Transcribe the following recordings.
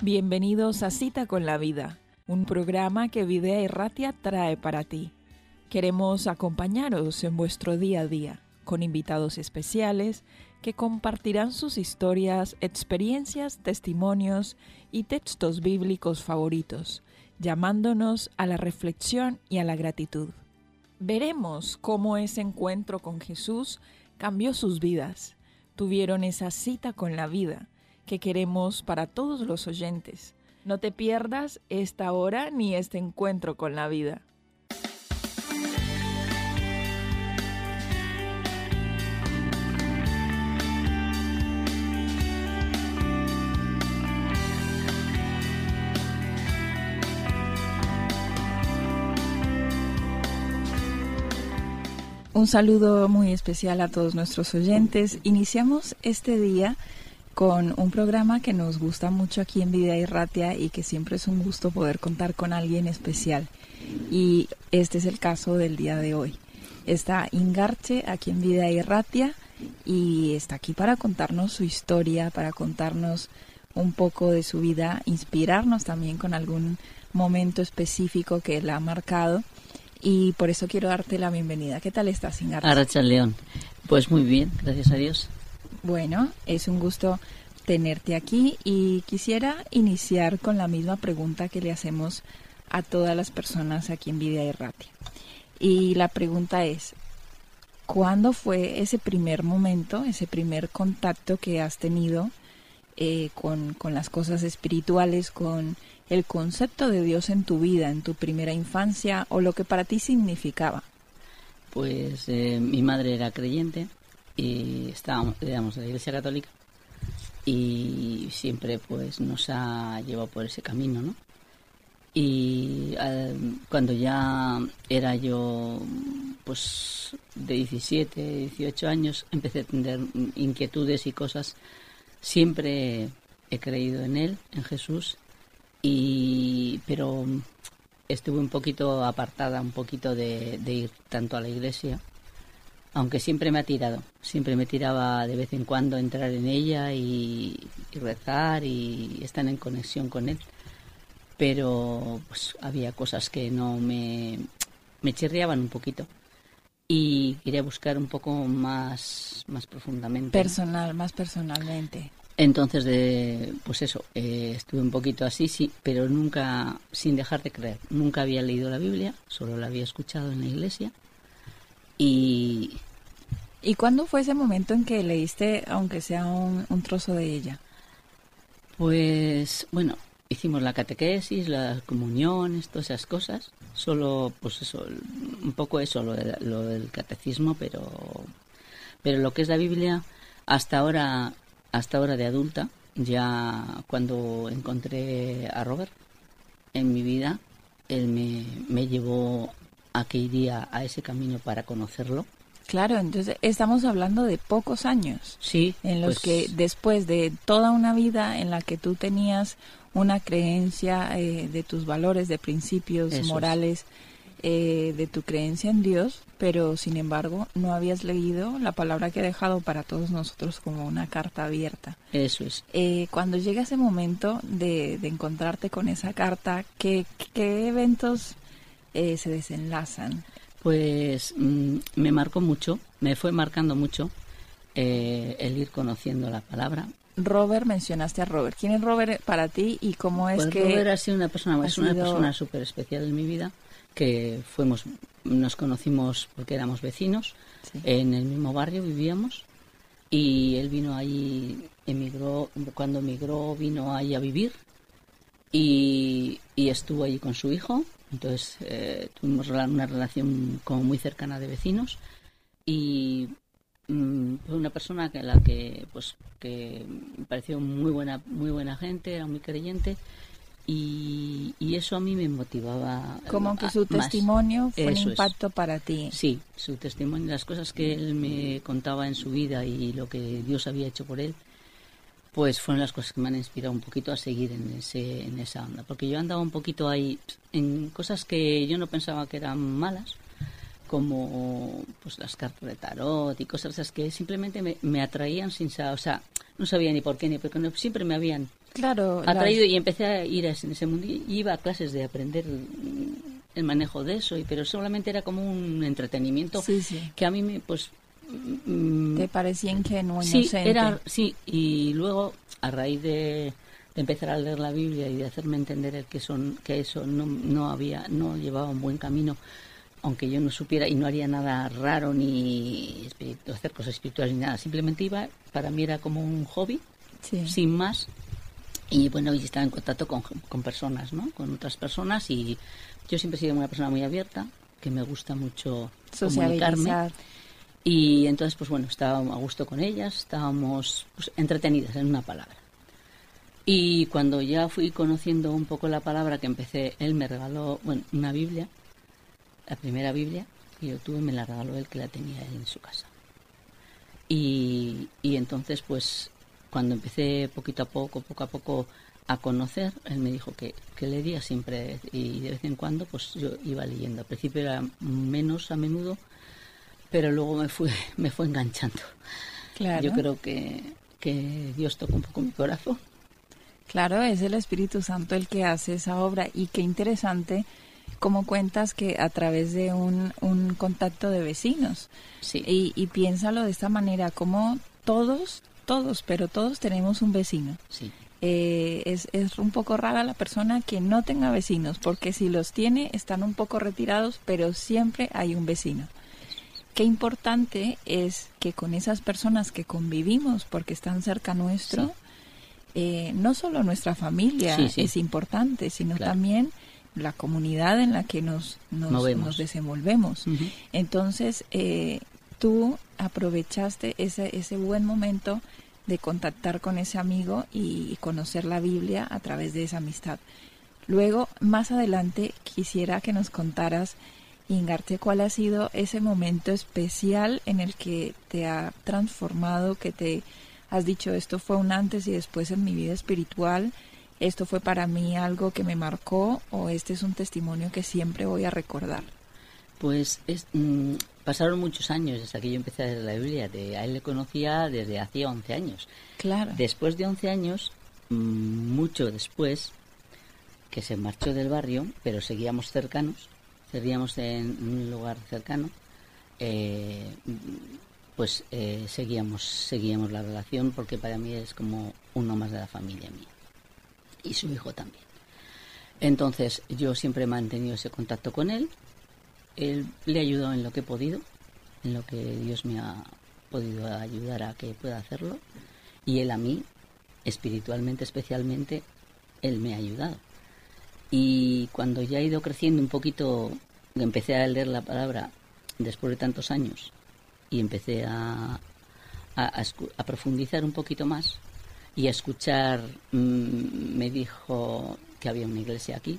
Bienvenidos a Cita con la Vida, un programa que Videa Irratia trae para ti. Queremos acompañaros en vuestro día a día, con invitados especiales que compartirán sus historias, experiencias, testimonios y textos bíblicos favoritos, llamándonos a la reflexión y a la gratitud. Veremos cómo ese encuentro con Jesús cambió sus vidas. Tuvieron esa cita con la vida que queremos para todos los oyentes. No te pierdas esta hora ni este encuentro con la vida. Un saludo muy especial a todos nuestros oyentes. Iniciamos este día con un programa que nos gusta mucho aquí en Videa Irratia y que siempre es un gusto poder contar con alguien especial. Y este es el caso del día de hoy. Está Ingarche aquí en Videa Irratia y está aquí para contarnos su historia, para contarnos un poco de su vida, inspirarnos también con algún momento específico que la ha marcado. Y por eso quiero darte la bienvenida. ¿Qué tal estás, Ingarche? Arratsaldeon. Pues muy bien, gracias a Dios. Bueno, es un gusto tenerte aquí y quisiera iniciar con la misma pregunta que le hacemos a todas las personas aquí en Videa Irratia. Y la pregunta es, ¿cuándo fue ese primer momento, ese primer contacto que has tenido con las cosas espirituales, con el concepto de Dios en tu vida, en tu primera infancia o lo que para ti significaba? Pues mi madre era creyente y éramos de la Iglesia Católica y siempre pues nos ha llevado por ese camino, ¿no? Y cuando ya era yo pues de 17, 18 años empecé a tener inquietudes y cosas. Siempre he creído en Él, en Jesús, pero estuve un poquito apartada, un poquito de ir tanto a la iglesia, aunque siempre me tiraba de vez en cuando a entrar en ella y rezar y estar en conexión con Él, pero pues había cosas que no me chirriaban un poquito y quería buscar un poco más profundamente. Más personalmente. Entonces, pues eso, estuve un poquito así, sí, pero nunca, sin dejar de creer. Nunca había leído la Biblia, solo la había escuchado en la iglesia. ¿Y cuándo fue ese momento en que leíste, aunque sea un trozo de ella? Pues, bueno, hicimos la catequesis, las comuniones, todas esas cosas. Solo, pues eso, un poco eso, lo del catecismo, pero lo que es la Biblia, hasta ahora de adulta, ya cuando encontré a Robert en mi vida, él me llevó a que iría a ese camino para conocerlo. Claro, entonces estamos hablando de pocos años. Sí. En los que después de toda una vida en la que tú tenías una creencia de tus valores, de principios morales, de tu creencia en Dios, pero sin embargo no habías leído la palabra que ha dejado para todos nosotros como una carta abierta. Eso es. Cuando llega ese momento de encontrarte con esa carta, ¿qué eventos se desenlazan? Pues me marcó mucho, me fue marcando mucho el ir conociendo la palabra. Robert, mencionaste a Robert. ¿Quién es Robert para ti y cómo es pues que...? Robert ha sido una persona súper especial en mi vida, que nos conocimos porque éramos vecinos, sí. En el mismo barrio vivíamos, y él vino ahí, cuando emigró vino ahí a vivir y estuvo allí con su hijo. Entonces tuvimos una relación como muy cercana de vecinos y fue una persona que me pareció muy buena gente, era muy creyente y eso a mí me motivaba. Como que su testimonio fue un impacto para ti. Sí, su testimonio, las cosas que él me contaba en su vida y lo que Dios había hecho por él, pues fueron las cosas que me han inspirado un poquito a seguir en esa onda. Porque yo andaba un poquito ahí en cosas que yo no pensaba que eran malas, como pues las cartas de tarot y cosas esas que simplemente me atraían sin saber, o sea, no sabía ni por qué, siempre me habían Claro. atraído y empecé a ir en ese mundo. Y iba a clases de aprender el manejo de eso, pero solamente era como un entretenimiento que a mí me, pues... ¿Te parecía ingenuo, sí, inocente? Y luego, a raíz de empezar a leer la Biblia y de hacerme entender que eso no llevaba un buen camino, aunque yo no supiera y no haría nada raro ni hacer cosas espirituales ni nada, simplemente iba, para mí era como un hobby, sin más, y bueno, y estaba en contacto con personas, ¿no? Con otras personas, y yo siempre he sido una persona muy abierta, que me gusta mucho comunicarme. Y entonces, pues bueno, estábamos a gusto con ellas, estábamos pues, entretenidas, en una palabra. Y cuando ya fui conociendo un poco la palabra, que empecé, él me regaló, bueno, una Biblia, la primera Biblia que yo tuve, me la regaló él, que la tenía él en su casa. Y entonces, pues, cuando empecé poco a poco a conocer, él me dijo que leería siempre, y de vez en cuando, pues yo iba leyendo. Al principio era menos a menudo, pero luego me fue enganchando. Claro. Yo creo que Dios tocó un poco mi corazón. Claro, es el Espíritu Santo el que hace esa obra, y qué interesante como cuentas que a través de un contacto de vecinos. Sí. Y piénsalo de esta manera, como todos tenemos un vecino. Sí. Es un poco rara la persona que no tenga vecinos, porque si los tiene están un poco retirados, pero siempre hay un vecino. Qué importante es que con esas personas que convivimos, porque están cerca nuestro, no solo nuestra familia es importante, sino también la comunidad en la que nos desenvolvemos. Uh-huh. Entonces, tú aprovechaste ese buen momento de contactar con ese amigo y conocer la Biblia a través de esa amistad. Luego, más adelante, quisiera que nos contaras, Ingarte, ¿cuál ha sido ese momento especial en el que te ha transformado, que te has dicho, esto fue un antes y después en mi vida espiritual, esto fue para mí algo que me marcó, o este es un testimonio que siempre voy a recordar? Pues pasaron muchos años desde que yo empecé a leer la Biblia. A él le conocía desde hacía 11 años. Claro. Después de 11 años, mucho después, que se marchó del barrio, pero seguíamos cercanos, seguíamos en un lugar cercano, pues seguíamos la relación, porque para mí es como uno más de la familia mía, y su hijo también. Entonces yo siempre he mantenido ese contacto con él. Él le ha ayudado en lo que he podido, en lo que Dios me ha podido ayudar a que pueda hacerlo, y él a mí, espiritualmente especialmente, él me ha ayudado. Y cuando ya he ido creciendo un poquito, empecé a leer la palabra después de tantos años, y empecé a profundizar un poquito más y a escuchar. Me dijo que había una iglesia aquí,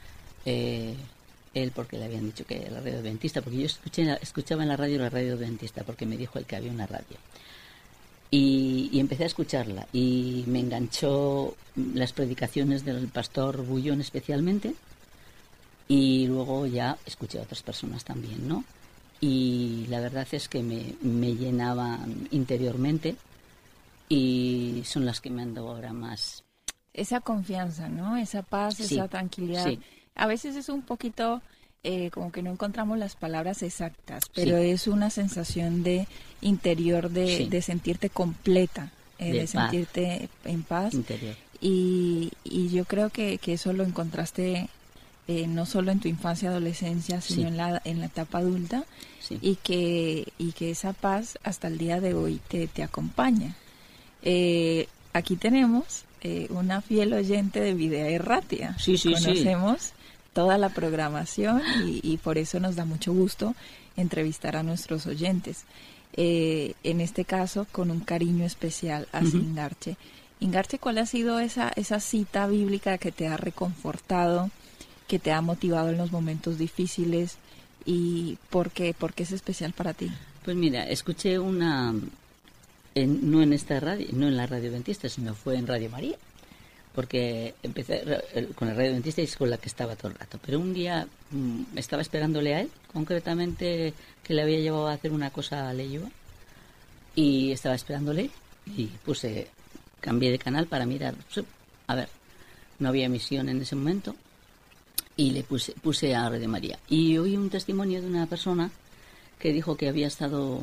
él, porque le habían dicho que la radio adventista, porque yo escuchaba en la radio adventista, porque me dijo él que había una radio. Y empecé a escucharla, y me enganchó las predicaciones del pastor Bullón especialmente, y luego ya escuché a otras personas también, ¿no? Y la verdad es que me llenaban interiormente, y son las que me han dado ahora más. Esa confianza, ¿no? Esa paz, esa tranquilidad. Sí. A veces es un poquito como que no encontramos las palabras exactas, pero es una sensación de interior, de sentirte completa, de sentirte en paz. Interior. Y yo creo que eso lo encontraste no solo en tu infancia y adolescencia, sino en la etapa adulta, y que esa paz hasta el día de hoy te acompaña. Aquí tenemos una fiel oyente de Videa Erratia. Conocemos toda la programación, y por eso nos da mucho gusto entrevistar a nuestros oyentes. En este caso, con un cariño especial hacia Ingarche. Ingarche, ¿cuál ha sido esa cita bíblica que te ha reconfortado, que te ha motivado en los momentos difíciles, y por qué es especial para ti? Pues mira, escuché una, no en esta radio, no en la radio adventista, sino fue en Radio María, porque empecé con la radio adventista y es con la que estaba todo el rato. Pero un día estaba esperándole a él, concretamente, que le había llevado a hacer una cosa a Leyoa, y estaba esperándole, y cambié de canal para mirar a ver, no había emisión en ese momento, y le puse a Radio María. Y oí un testimonio de una persona que dijo que había estado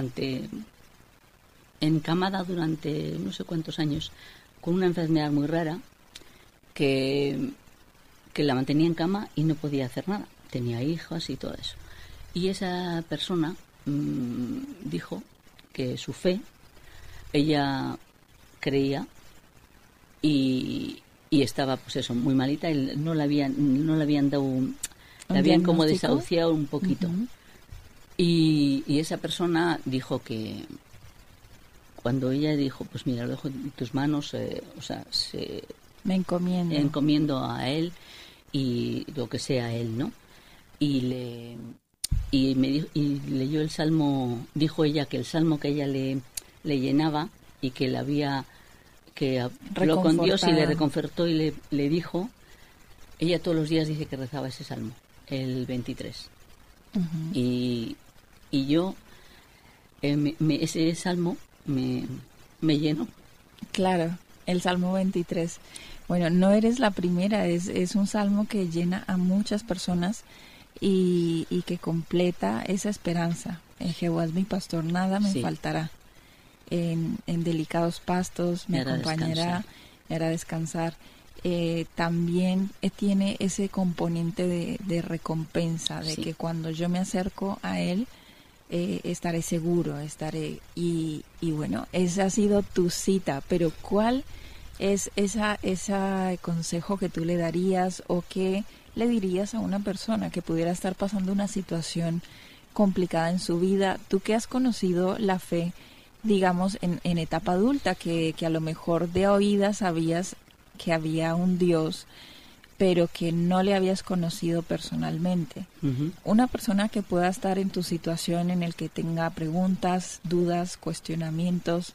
encamada durante no sé cuántos años con una enfermedad muy rara que la mantenía en cama y no podía hacer nada. Tenía hijas y todo eso. Y esa persona dijo que su fe, ella creía y estaba pues eso, muy malita, y no le habían dado, la habían como desahuciado un poquito. Uh-huh. Y esa persona dijo que cuando ella dijo, pues mira, lo dejo en tus manos, me encomiendo a él y lo que sea él, ¿no? Y leyó el salmo, dijo ella que el salmo que ella le llenaba y que le había, que habló con Dios y le reconfortó y le dijo, ella todos los días dice que rezaba ese salmo, el 23. Uh-huh. Y yo, ese salmo me llenó. Claro, el Salmo 23. Bueno, no eres la primera, es un salmo que llena a muchas personas y que completa esa esperanza. En Jehová es mi pastor, nada me faltará. En delicados pastos me acompañará, me hará descansar. También tiene ese componente de recompensa, de que cuando yo me acerco a él, estaré seguro, y bueno, esa ha sido tu cita, pero ¿cuál es ese consejo que tú le darías o qué le dirías a una persona que pudiera estar pasando una situación complicada en su vida? Tú que has conocido la fe, digamos, en etapa adulta, que a lo mejor de oídas sabías que había un Dios, pero que no le habías conocido personalmente. Uh-huh. Una persona que pueda estar en tu situación, en el que tenga preguntas, dudas, cuestionamientos,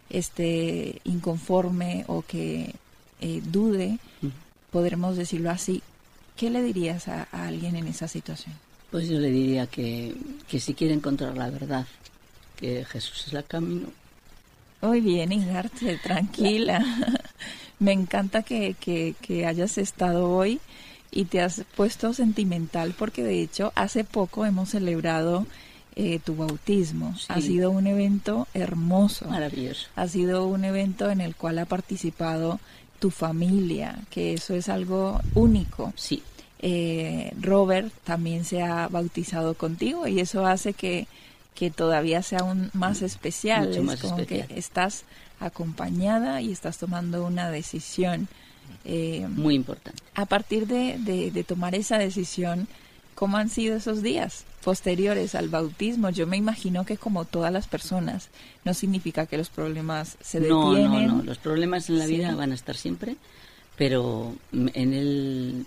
inconforme o que dude, uh-huh, podremos decirlo así, ¿qué le dirías a alguien en esa situación? Pues yo le diría que si quiere encontrar la verdad, que Jesús es el camino. Muy bien, Ingarte, tranquila. Me encanta que hayas estado hoy y te has puesto sentimental, porque de hecho hace poco hemos celebrado tu bautismo. Sí. Ha sido un evento hermoso. Maravilloso. Ha sido un evento en el cual ha participado tu familia, que eso es algo único. Sí. Robert también se ha bautizado contigo y eso hace que todavía sea aún más especial. Mucho más como especial. Que estás acompañada y estás tomando una decisión muy importante. A partir de tomar esa decisión, ¿cómo han sido esos días posteriores al bautismo? Yo me imagino que como todas las personas, no significa que los problemas se detienen. No, los problemas en la vida van a estar siempre, pero en él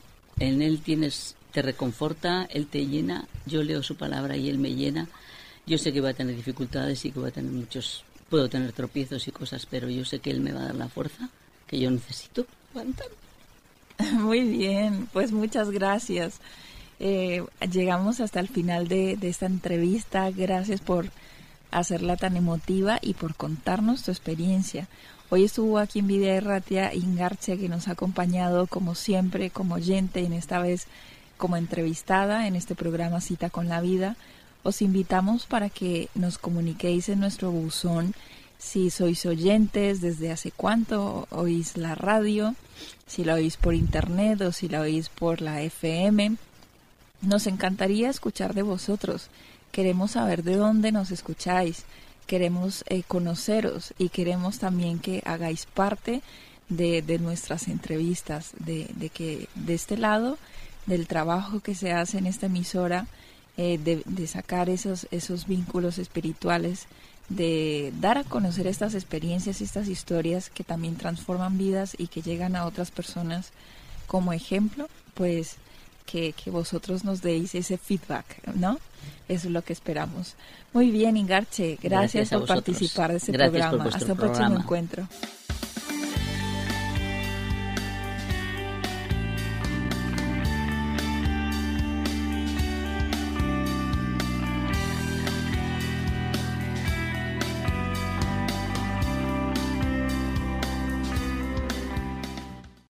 te reconforta, él te llena. Yo leo su palabra y él me llena. Yo sé que voy a tener dificultades y que voy a tener puedo tener tropiezos y cosas, pero yo sé que él me va a dar la fuerza que yo necesito aguantar. Muy bien, pues muchas gracias. Llegamos hasta el final de esta entrevista. Gracias por hacerla tan emotiva y por contarnos tu experiencia. Hoy estuvo aquí en Vida Erratia Ingarche, que nos ha acompañado como siempre, como oyente, y en esta vez como entrevistada en este programa Cita con la Vida. Os invitamos para que nos comuniquéis en nuestro buzón si sois oyentes, desde hace cuánto oís la radio, si la oís por internet o si la oís por la FM. Nos encantaría escuchar de vosotros. Queremos saber de dónde nos escucháis, queremos conoceros y queremos también que hagáis parte de nuestras entrevistas, de que de este lado del trabajo que se hace en esta emisora, de sacar esos vínculos espirituales, de dar a conocer estas experiencias y estas historias que también transforman vidas y que llegan a otras personas como ejemplo, pues que vosotros nos deis ese feedback, ¿no? Eso es lo que esperamos. Muy bien, Ingarche, gracias por participar de este programa. Hasta un próximo encuentro.